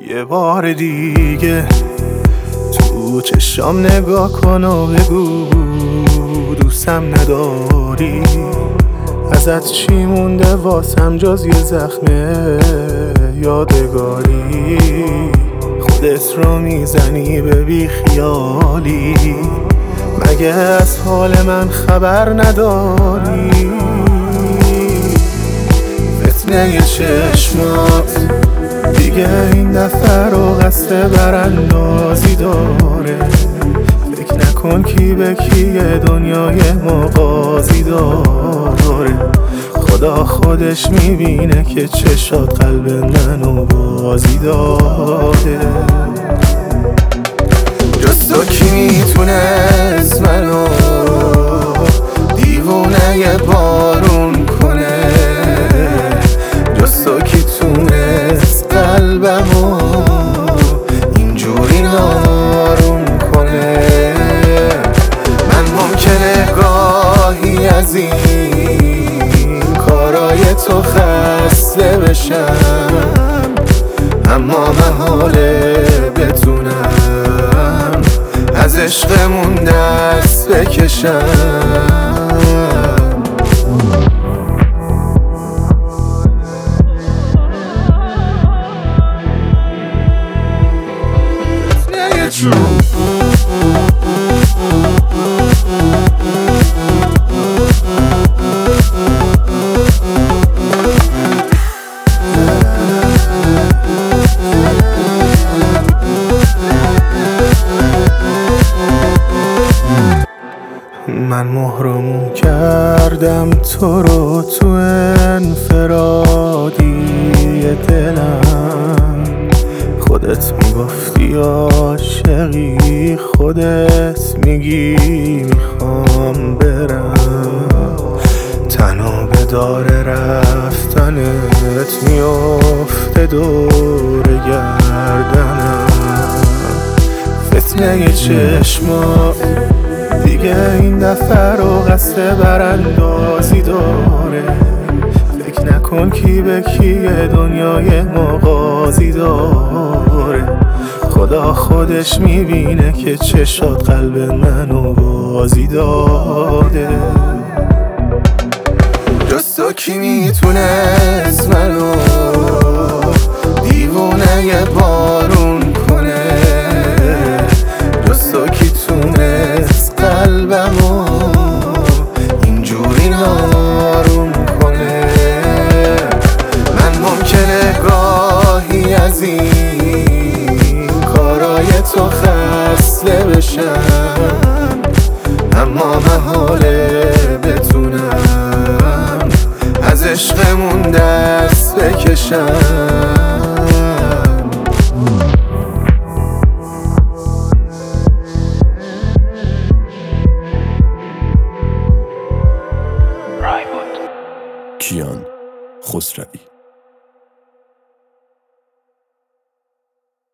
یه بار دیگه تو چشام نگاه کن و بگو دوستم نداری. ازت چی مونده واسم جز یه زخم یادگاری؟ خودت رو میزنی به بی خیالی، مگه از حال من خبر نداری؟ فتنه چشمات دیگه این دفعه رو قصد براندازی داره. فکر نکن کی به کیه، دنیای ما قاضی داره. خدا خودش میبینه که چشات قلب منو بازی داده. جز تو کی میتونست منو دیوونه بارون کنه؟ جز تو کی تونست قلبمو اینجوری نارون کنه؟ من ممکنه گاهی از این کارای تو خسته بشم، اما محاله بتونم از عشقمون دست بکشم. من محرمون کردم تو رو تو انفرادی دلم. خودت میگفتی عاشقی، خودت میگی میخوام برم. تنها به دار رفتنت میفته دور گردنم. فتنه چشمات دیگه این دفعه رو قصد براندازی داره. فکر نکن کی به کیه، دنیای ما قاضی داره. خدا خودش میبینه که چشات قلب منو بازی داده. جز تو کی میتونست منو دیوونه بارون کنه؟ جز تو کی تونست قلبمو اینجوری نارون کنه؟ من ممکنه گاهی از این کارای تو خسته بشم، اما محاله بتونم از عشقمون دست بکشم. کیان خسروی